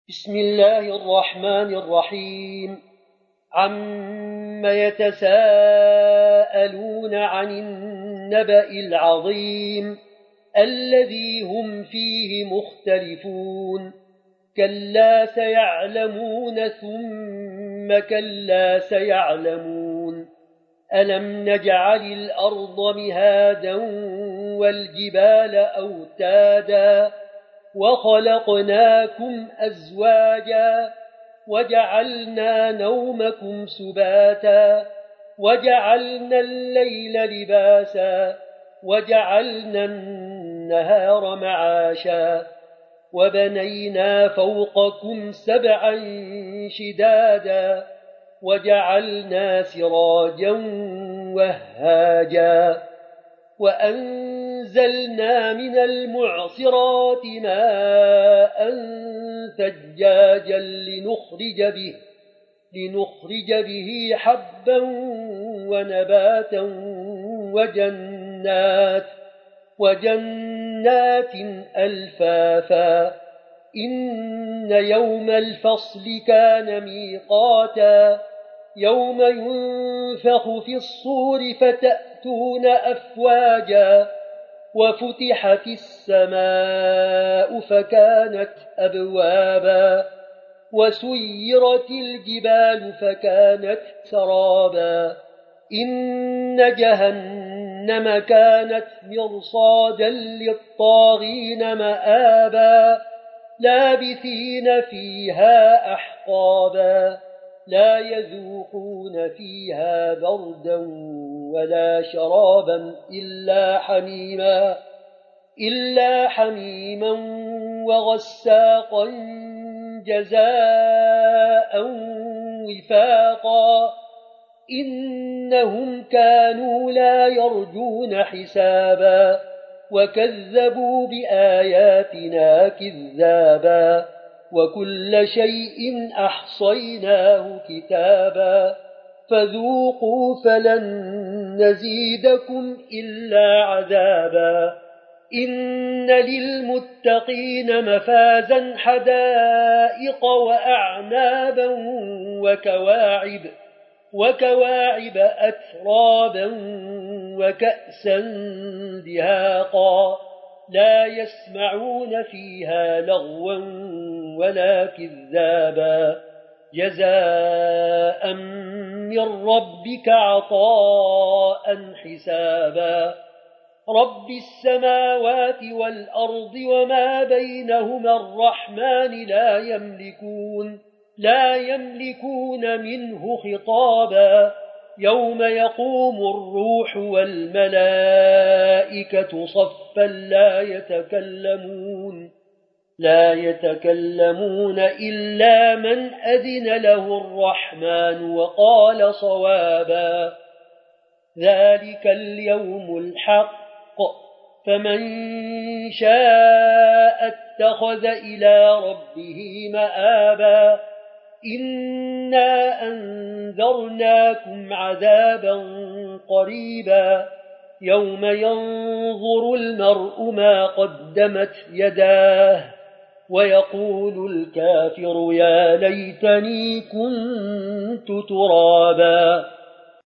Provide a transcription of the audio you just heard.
بسم الله الرحمن الرحيم. عم يتساءلون عن النبأ العظيم الذي هم فيه مختلفون. كلا سيعلمون ثم كلا سيعلمون. ألم نجعل الأرض مهادا والجبال أوتادا وخلقناكم أزواجا وجعلنا نومكم سباتا وجعلنا الليل لباسا وجعلنا النهار معاشا وبنينا فوقكم سبعا شدادا وجعلنا سراجا وهاجا وأنزلنا من المعصرات ماء ثجاجا لنخرج به حبا ونباتا وجنات ألفافا. إن يوم الفصل كان ميقاتا. يوم ينفخ في الصور فتأتون أفواجا وفتحت السماء فكانت أبوابا وسيرت الجبال فكانت سرابا. إن جهنم كانت مرصادا للطاغين مآبا لابثين فيها أحقابا لا يذوقون فيها بردا ولا شرابا إلا حميما وغساقا جزاء وفاقا. إنهم كانوا لا يرجون حسابا وكذبوا بآياتنا كذابا وكل شيء أحصيناه كتابا فذوقوا فلن نزيدكم إلا عذابا. إن للمتقين مفازا حدائق وأعنابا وكواعب أترابا وكأسا دهاقا لا يسمعون فيها لغوا ولا كذابا جزاء من ربك عطاء حسابا. رب السماوات والأرض وما بينهما الرحمن لا يملكون منه خطابا. يوم يقوم الروح والملائكة صفا لا يتكلمون إلا من أذن له الرحمن وقال صوابا. ذلك اليوم الحق فمن شاء اتخذ إلى ربه مآبا. إنا أنذرناكم عذابا قريبا يوم ينظر المرء ما قدمت يداه ويقول الكافر يا ليتني كنت ترابا.